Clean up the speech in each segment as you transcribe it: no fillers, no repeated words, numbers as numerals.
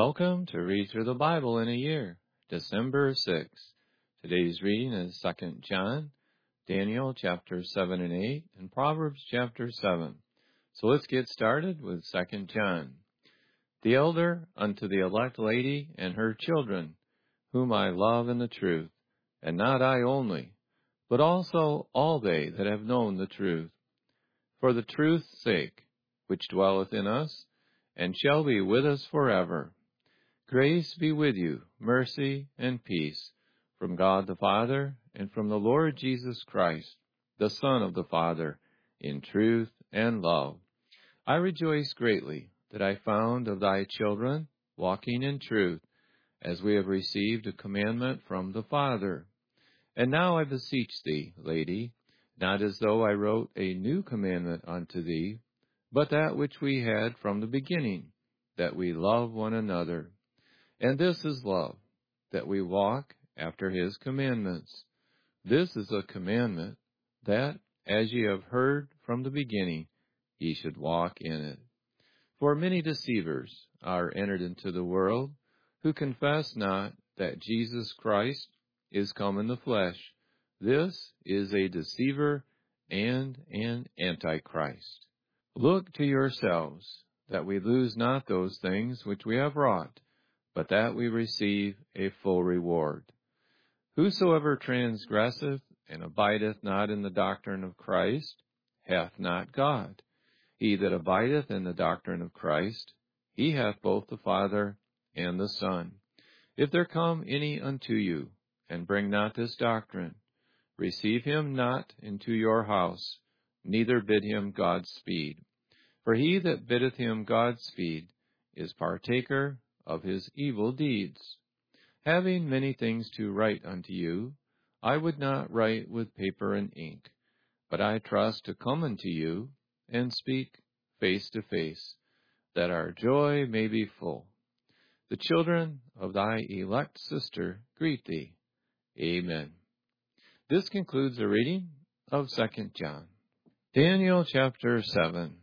Welcome to Read Through the Bible in a Year, December 6th. Today's reading is 2 John, Daniel chapter 7 and 8, and Proverbs chapter 7. So let's get started with 2 John. The elder unto the elect lady and her children, whom I love in the truth, and not I only, but also all they that have known the truth. For the truth's sake, which dwelleth in us, and shall be with us forever. Grace be with you, mercy and peace, from God the Father, and from the Lord Jesus Christ, the Son of the Father, in truth and love. I rejoice greatly that I found of thy children walking in truth, as we have received a commandment from the Father. And now I beseech thee, lady, not as though I wrote a new commandment unto thee, but that which we had from the beginning, that we love one another. And this is love, that we walk after his commandments. This is a commandment, that, as ye have heard from the beginning, ye should walk in it. For many deceivers are entered into the world, who confess not that Jesus Christ is come in the flesh. This is a deceiver and an antichrist. Look to yourselves, that we lose not those things which we have wrought, but that we receive a full reward. Whosoever transgresseth and abideth not in the doctrine of Christ hath not God. He that abideth in the doctrine of Christ, he hath both the Father and the Son. If there come any unto you, and bring not this doctrine, receive him not into your house, neither bid him Godspeed. For he that biddeth him Godspeed is partaker of his evil deeds. Having many things to write unto you, I would not write with paper and ink, but I trust to come unto you, and speak face to face, that our joy may be full. The children of thy elect sister greet thee. Amen. This concludes the reading of 2 John. Daniel chapter 7.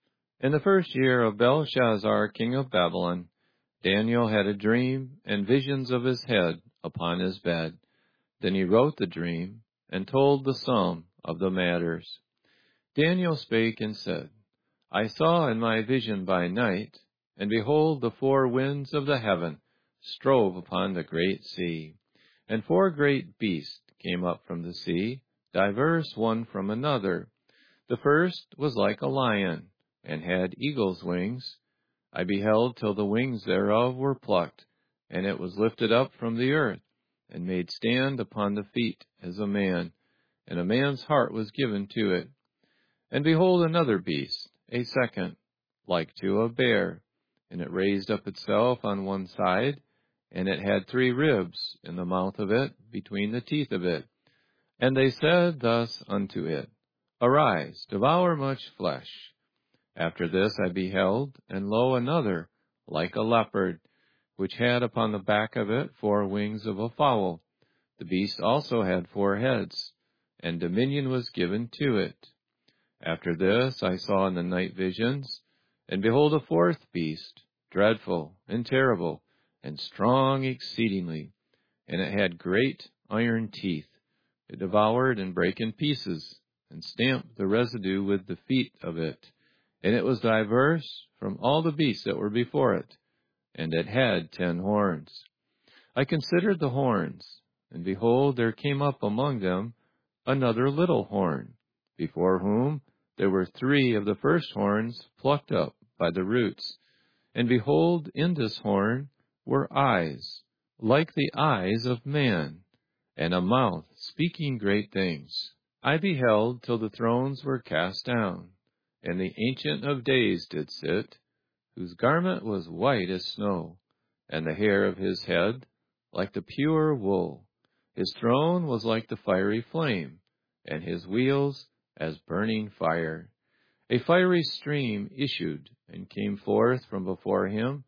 In the first year of Belshazzar, king of Babylon, Daniel had a dream and visions of his head upon his bed. Then he wrote the dream and told the sum of the matters. Daniel spake and said, I saw in my vision by night, and behold, the four winds of the heaven strove upon the great sea. And four great beasts came up from the sea, diverse one from another. The first was like a lion, and had eagle's wings. I beheld till the wings thereof were plucked, and it was lifted up from the earth, and made stand upon the feet as a man, and a man's heart was given to it. And behold another beast, a second, like to a bear, and it raised up itself on one side, and it had 3 ribs in the mouth of it, between the teeth of it. And they said thus unto it, Arise, devour much flesh. After this I beheld, and lo, another, like a leopard, which had upon the back of it 4 wings of a fowl. The beast also had 4 heads, and dominion was given to it. After this I saw in the night visions, and behold a 4th beast, dreadful and terrible, and strong exceedingly, and it had great iron teeth. It devoured and brake in pieces, and stamped the residue with the feet of it. And it was diverse from all the beasts that were before it, and it had 10 horns. I considered the horns, and behold, there came up among them another little horn, before whom there were 3 of the first horns plucked up by the roots. And behold, in this horn were eyes, like the eyes of man, and a mouth speaking great things. I beheld till the thrones were cast down, and the Ancient of Days did sit, whose garment was white as snow, and the hair of his head like the pure wool. His throne was like the fiery flame, and his wheels as burning fire. A fiery stream issued and came forth from before him.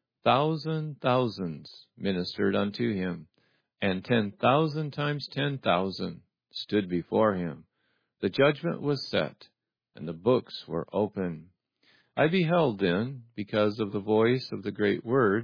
Thousands ministered unto him, and 10,000 times 10,000 stood before him. The judgment was set, and the books were open. I beheld then, because of the voice of the great words,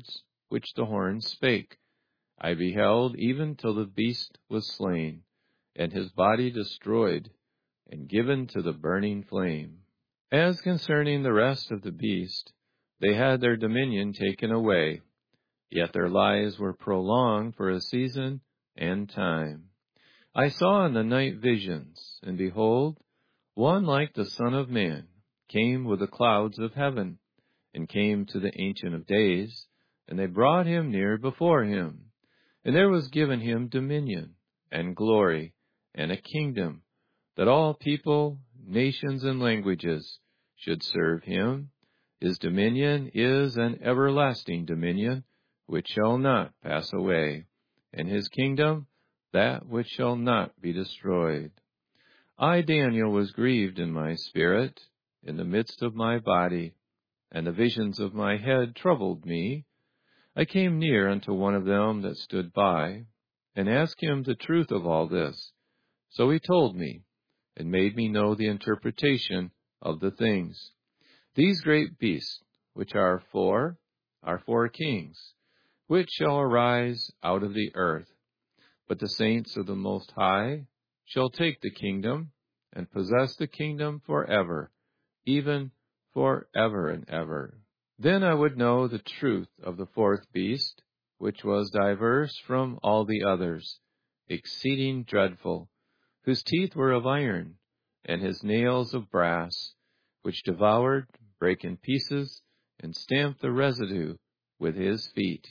which the horns spake. I beheld even till the beast was slain, and his body destroyed, and given to the burning flame. As concerning the rest of the beast, they had their dominion taken away, yet their lives were prolonged for a season and time. I saw in the night visions, and behold, one like the Son of Man came with the clouds of heaven, and came to the Ancient of Days, and they brought him near before him. And there was given him dominion, and glory, and a kingdom, that all people, nations, and languages should serve him. His dominion is an everlasting dominion, which shall not pass away, and his kingdom that which shall not be destroyed. I, Daniel, was grieved in my spirit, in the midst of my body, and the visions of my head troubled me. I came near unto one of them that stood by, and asked him the truth of all this. So he told me, and made me know the interpretation of the things. These great beasts, which are four kings, which shall arise out of the earth. But the saints of the Most High shall take the kingdom, and possess the kingdom forever, even forever and ever. Then I would know the truth of the fourth beast, which was diverse from all the others, exceeding dreadful, whose teeth were of iron, and his nails of brass, which devoured, brake in pieces, and stamped the residue with his feet.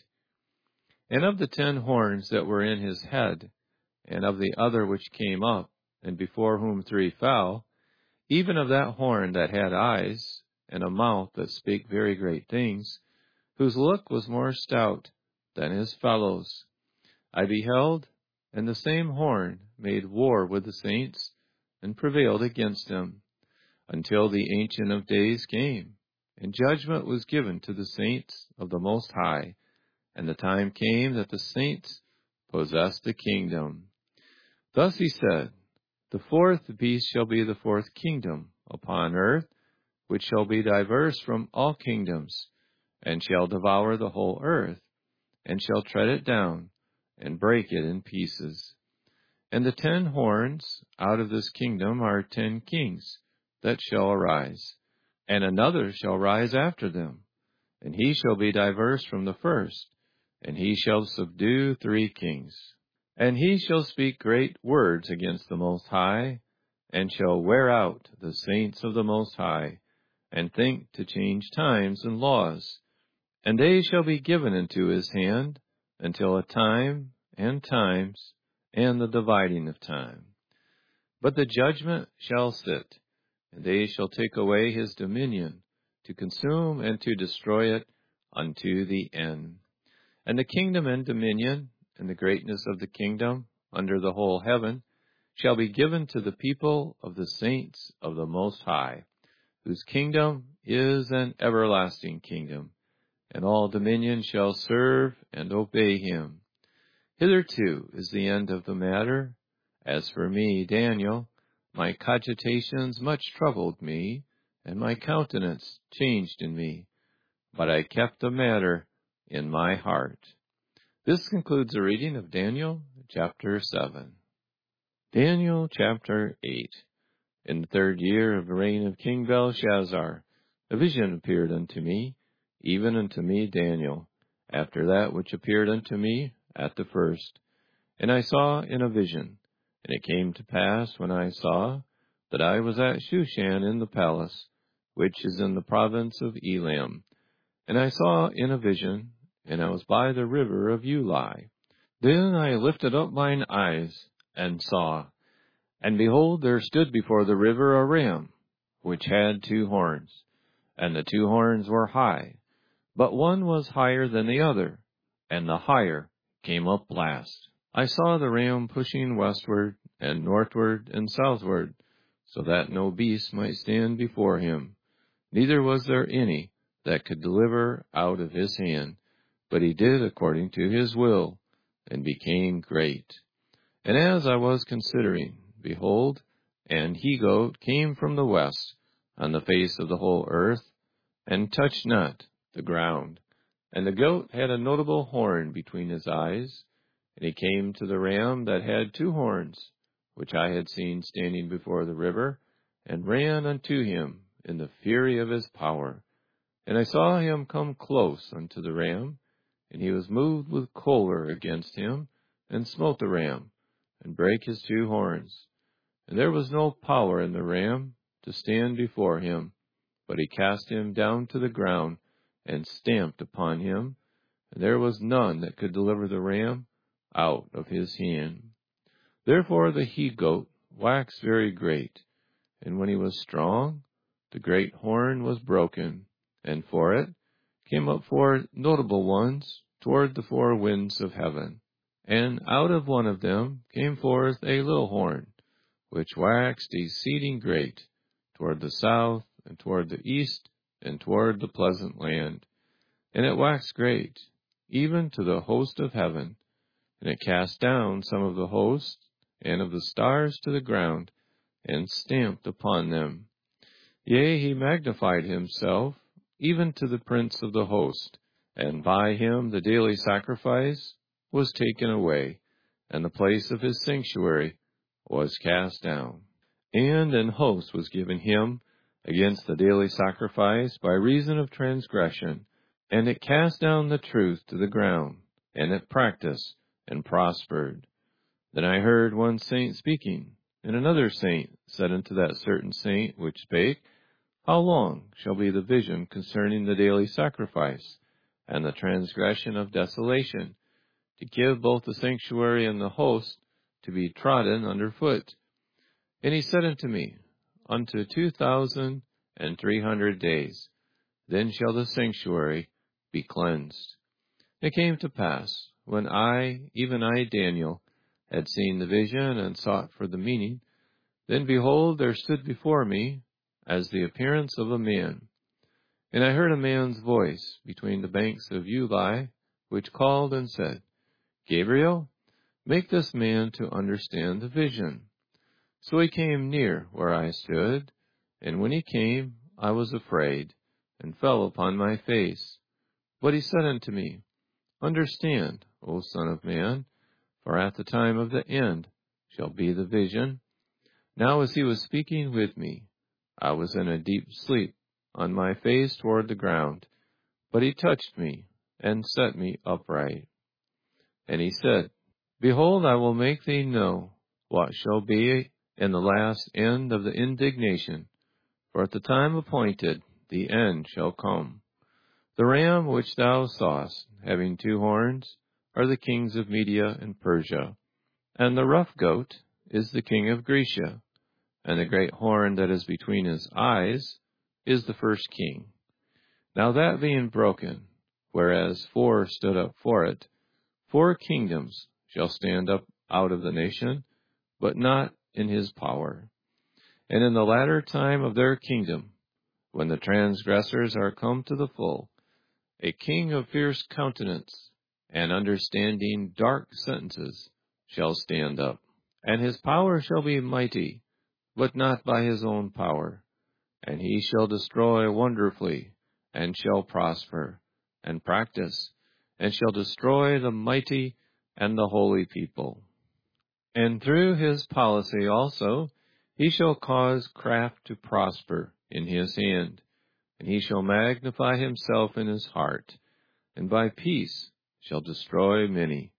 And of the 10 horns that were in his head, and of the other which came up, and before whom 3 fell, even of that horn that had eyes, and a mouth that spake very great things, whose look was more stout than his fellows, I beheld, and the same horn made war with the saints, and prevailed against them, until the Ancient of Days came, and judgment was given to the saints of the Most High, and the time came that the saints possessed the kingdom. Thus he said, the fourth beast shall be the 4th kingdom upon earth, which shall be diverse from all kingdoms, and shall devour the whole earth, and shall tread it down, and break it in pieces. And the 10 horns out of this kingdom are 10 kings that shall arise, and another shall rise after them, and he shall be diverse from the first, and he shall subdue 3 kings. And he shall speak great words against the Most High, and shall wear out the saints of the Most High, and think to change times and laws. And they shall be given into his hand until a time and times and the dividing of time. But the judgment shall sit, and they shall take away his dominion, to consume and to destroy it unto the end. And the kingdom and dominion, and the greatness of the kingdom under the whole heaven, shall be given to the people of the saints of the Most High, whose kingdom is an everlasting kingdom, and all dominion shall serve and obey him. Hitherto is the end of the matter. As for me, Daniel, my cogitations much troubled me, and my countenance changed in me, but I kept the matter in my heart. This concludes the reading of Daniel chapter 7. Daniel chapter 8. In the 3rd year of the reign of King Belshazzar, a vision appeared unto me, even unto me Daniel, after that which appeared unto me at the first. And I saw in a vision, and it came to pass when I saw, that I was at Shushan in the palace, which is in the province of Elam. And I saw in a vision, and I was by the river of Ulai. Then I lifted up mine eyes, and saw, and behold, there stood before the river a ram, which had 2 horns, and the 2 horns were high, but one was higher than the other, and the higher came up last. I saw the ram pushing westward, and northward, and southward, so that no beast might stand before him. Neither was there any that could deliver out of his hand, but he did according to his will, and became great. And as I was considering, behold, an he-goat came from the west on the face of the whole earth, and touched not the ground. And the goat had a notable horn between his eyes, and he came to the ram that had 2 horns, which I had seen standing before the river, and ran unto him in the fury of his power. And I saw him come close unto the ram, and he was moved with choler against him, and smote the ram, and brake his 2 horns. And there was no power in the ram to stand before him, but he cast him down to the ground, and stamped upon him, and there was none that could deliver the ram out of his hand. Therefore the he-goat waxed very great, and when he was strong, the great horn was broken, and for it came up 4 notable ones toward the 4 winds of heaven. And out of one of them came forth a little horn, which waxed exceeding great, toward the south, and toward the east, and toward the pleasant land. And it waxed great, even to the host of heaven. And it cast down some of the hosts and of the stars to the ground, and stamped upon them. Yea, he magnified himself, even to the prince of the host, and by him the daily sacrifice was taken away, and the place of his sanctuary was cast down. And an host was given him against the daily sacrifice by reason of transgression, and it cast down the truth to the ground, and it practiced and prospered. Then I heard one saint speaking, and another saint said unto that certain saint which spake, How long shall be the vision concerning the daily sacrifice, and the transgression of desolation, to give both the sanctuary and the host to be trodden under foot? And he said unto me, Unto 2,300 days, then shall the sanctuary be cleansed. It came to pass, when I, even I, Daniel, had seen the vision and sought for the meaning, then behold, there stood before me as the appearance of a man. And I heard a man's voice between the banks of Ulai, which called and said, Gabriel, make this man to understand the vision. So he came near where I stood, and when he came, I was afraid, and fell upon my face. But he said unto me, Understand, O Son of Man, for at the time of the end shall be the vision. Now as he was speaking with me, I was in a deep sleep, on my face toward the ground. But he touched me, and set me upright. And he said, Behold, I will make thee know what shall be in the last end of the indignation, for at the time appointed the end shall come. The ram which thou sawest, having 2 horns, are the kings of Media and Persia, and the rough goat is the king of Grecia, and the great horn that is between his eyes is the first king. Now that being broken, whereas 4 stood up for it, 4 kingdoms shall stand up out of the nation, but not in his power. And in the latter time of their kingdom, when the transgressors are come to the full, a king of fierce countenance and understanding dark sentences shall stand up. And his power shall be mighty, but not by his own power. And he shall destroy wonderfully, and shall prosper, and practice, and shall destroy the mighty and the holy people. And through his policy also he shall cause craft to prosper in his hand, and he shall magnify himself in his heart, and by peace shall destroy many.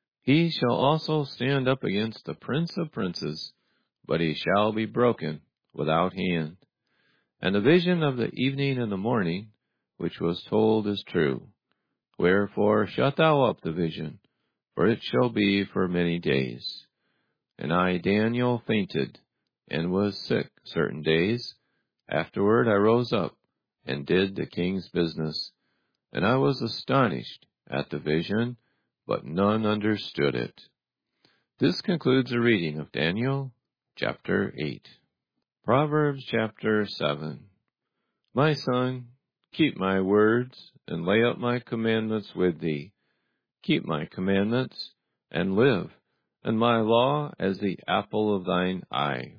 He shall also stand up against the prince of princes, but he shall be broken without hand. And the vision of the evening and the morning, which was told, is true. Wherefore shut thou up the vision, for it shall be for many days. And I, Daniel, fainted, and was sick certain days. Afterward I rose up, and did the king's business. And I was astonished at the vision, but none understood it. This concludes the reading of Daniel, chapter 8. Proverbs chapter 7. My son, keep my words, and lay up my commandments with thee. Keep my commandments, and live, and my law as the apple of thine eye.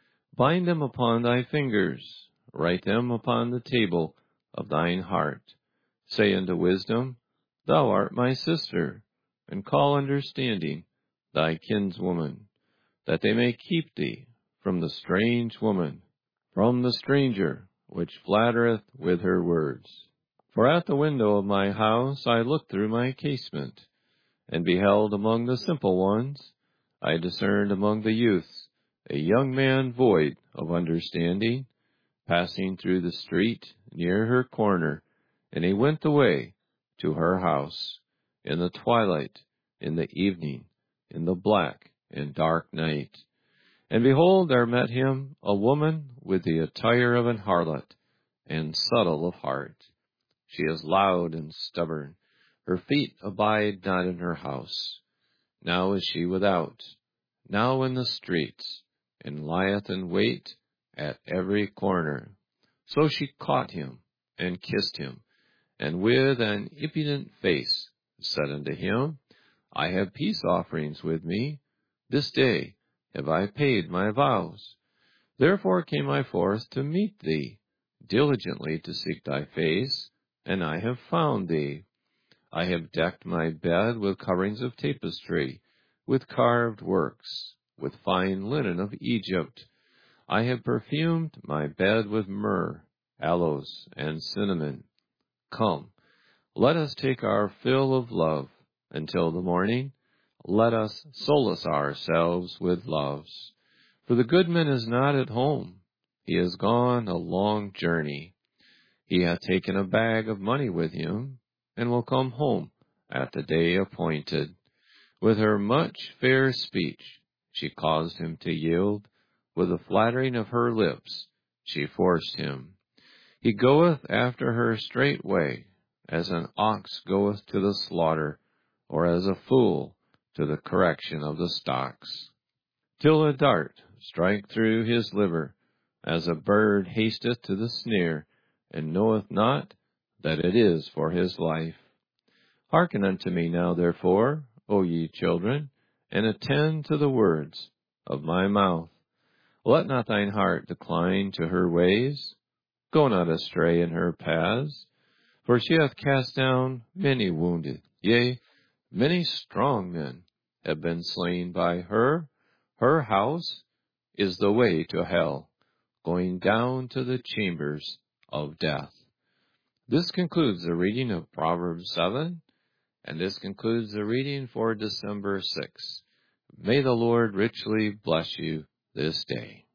Bind them upon thy fingers, write them upon the table of thine heart. Say unto wisdom, Thou art my sister, and call understanding thy kinswoman, that they may keep thee from the strange woman, from the stranger, which flattereth with her words. For at the window of my house I looked through my casement, and beheld among the simple ones, I discerned among the youths a young man void of understanding, passing through the street near her corner, and he went away to her house in the twilight, in the evening, in the black and dark night. And behold, there met him a woman with the attire of an harlot, and subtle of heart. She is loud and stubborn. Her feet abide not in her house. Now is she without, now in the streets, and lieth in wait at every corner. So she caught him, and kissed him, and with an impudent face said unto him, I have peace offerings with me. This day have I paid my vows. Therefore came I forth to meet thee, diligently to seek thy face, and I have found thee. I have decked my bed with coverings of tapestry, with carved works, with fine linen of Egypt. I have perfumed my bed with myrrh, aloes, and cinnamon. Come, let us take our fill of love until the morning. Let us solace ourselves with loves. For the goodman is not at home. He is gone a long journey. He hath taken a bag of money with him, and will come home at the day appointed. With her much fair speech she caused him to yield. With the flattering of her lips she forced him. He goeth after her straightway, as an ox goeth to the slaughter, or as a fool to the correction of the stocks. Till a dart strike through his liver, as a bird hasteth to the snare, and knoweth not that it is for his life. Hearken unto me now, therefore, O ye children, and attend to the words of my mouth. Let not thine heart decline to her ways. Go not astray in her paths. For she hath cast down many wounded, yea, many strong men have been slain by her. Her house is the way to hell, going down to the chambers of death. This concludes the reading of Proverbs 7, and this concludes the reading for December 6. May the Lord richly bless you this day.